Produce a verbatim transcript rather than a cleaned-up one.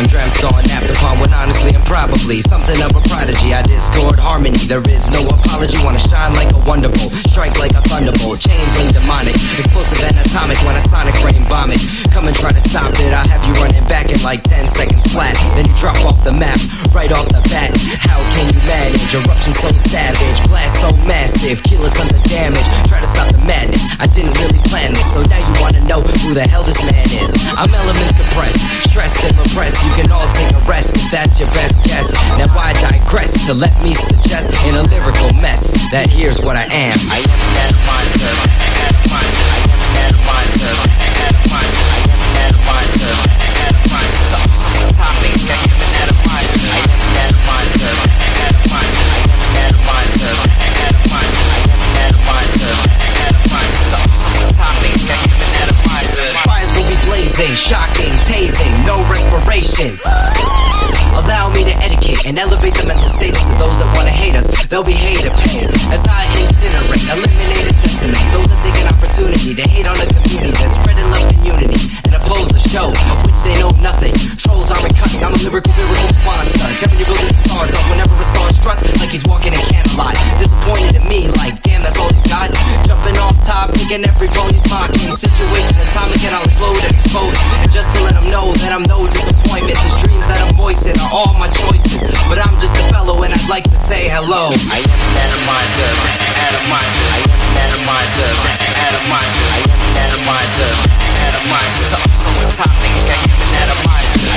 on, dreamt on, napped upon, when honestly I'm probably something of a prodigy. I discord harmony, there is no apology. Wanna shine like a wonderbolt, strike like a thunderbolt, chains and demonic, explosive and atomic. When a sonic rain bomb it, come and try to stop it. I'll have you running back in like ten seconds flat. Then you drop off the map, right off the bat. How can you manage? Eruption so savage, blast so massive, kilotons of damage. Try to stop the madness, I didn't really plan this. So now you wanna know who the hell this man is. I'm elements compressed, stressed and repressed. You can all take a rest if that's your best guess. Now I digress to let me suggest in a lyrical mess that here's what I am. I am an atomizer, atomizer. I am an atomizer, atomizer. I am an atomizer, atomizer. Some some topics. I am an atomizer. I am an atomizer, atomizer. I am an atomizer, atomizer. I am an atomizer, atomizer. Some some topics. I am an atomizer. Fires will be blazing, shocking, tasing, no respiration. Allow me to educate and elevate the mental status of those that wanna hate us. They'll be hated pain as I incinerate, eliminate and decimate those that take an opportunity to hate on the community that's spreading love and unity and oppose the show of which they know nothing. Trolls are cunning, I'm a lyrical, lyrical monster, tearing your building stars up whenever a star struts like he's walking in candlelight. Disappointed in me, like damn, that's all he's got. Jumping off top, picking every bone he's mocking. Situation atomic and I'll explode and expose. And just to let him know that I'm no disappointment, these dreams that I'm voicing are all my choices, but I'm just a fellow and I'd like to say hello. I am an atomizer, atomizer. I am an atomizer, atomizer. I am an atomizer, atomizer. Some some topics. I am an atomizer.